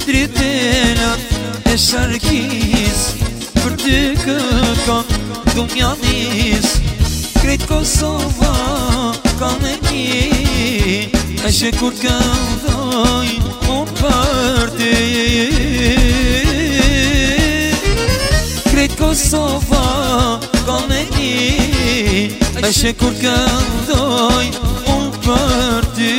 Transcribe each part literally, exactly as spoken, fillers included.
dritelat e sharkis për ty këkon dunjanis. Krejt Kosova ka me një, e që kur këndoj unë për ty. Krejt Kosova ka me një, e që kur këndoj unë për ty.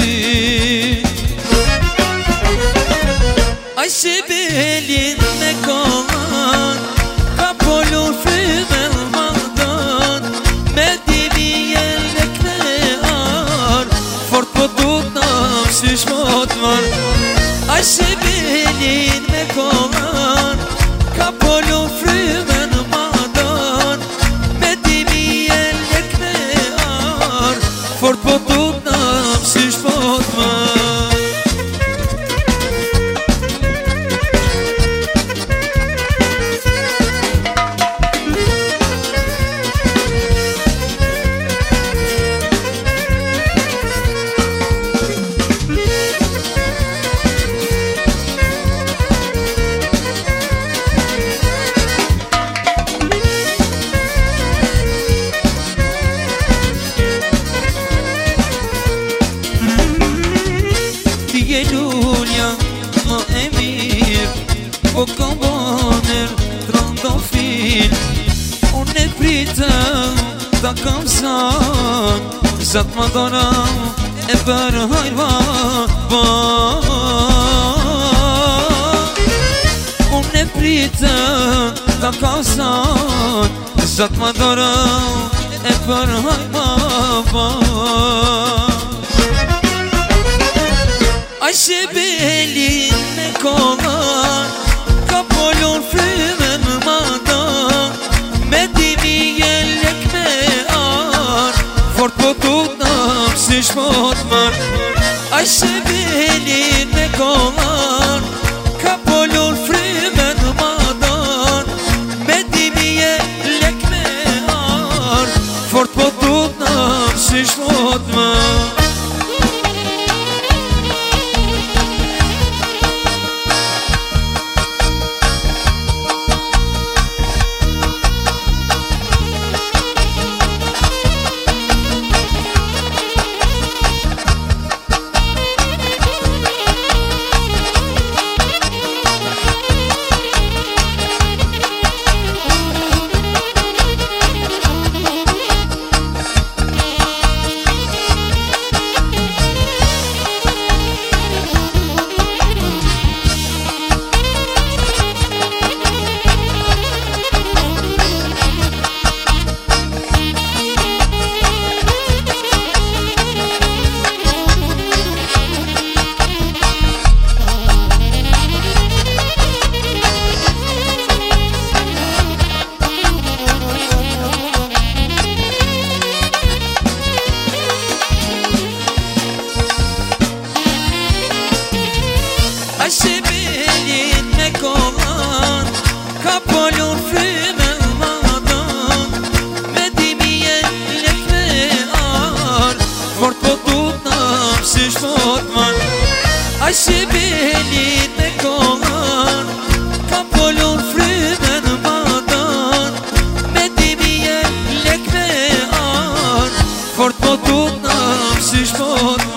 Aj që belin me koman, ka polur frymën madon, me dimi jel e knear, fort po duk në mësysh mot mar. Aj që belin me koman, ka polur frymën madon, me dimi jel e knear, fort po duk në mësysh mot mar. Je lulja më e mirë, po kom boner trondofil. Unë e pritëm ta kam zat, zat më donam e për hajva. Unë e pritëm ta kam zat, zat më donam e për hajva. Aj që belin me koman, ka polur frymën madon, me dimi jel e knear, fort po duk në mësysh mot mar. Aj që belin me koman, ka polur frymën madon, me dimi jel e knear, fort po duk në mësysh mot mar. Aj që belin me koman, ka polur frymën madon, me dimi jel e knear, fort po duk në mësysh mot mar. Aj që belin me koman, ka polur frymën madon, me dimi jel e knear, fort po duk në mësysh mot mar.